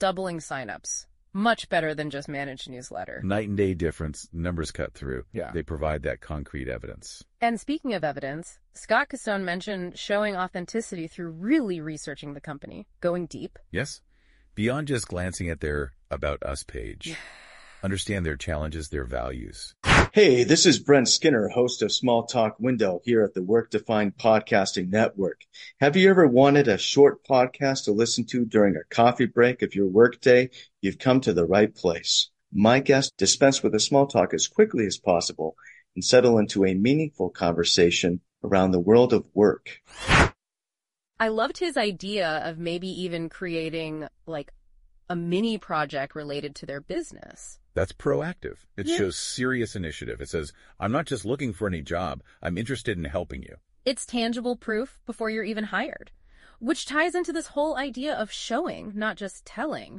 doubling signups. Much better than just managed newsletter. Night and day difference. Numbers cut through. Yeah. They provide that concrete evidence. And speaking of evidence, Scott Castone mentioned showing authenticity through really researching the company, going deep. Yes. Beyond just glancing at their About Us page. Understand their challenges, their values. Hey, this is Brent Skinner, host of Small Talk Window here at the Work Defined Podcasting Network. Have you ever wanted a short podcast to listen to during a coffee break of your workday? You've come to the right place. My guests dispense with the small talk as quickly as possible and settle into a meaningful conversation around the world of work. I loved his idea of maybe even creating like a mini project related to their business. That's proactive. It shows serious initiative. It says, I'm not just looking for any job. I'm interested in helping you. It's tangible proof before you're even hired, which ties into this whole idea of showing, not just telling.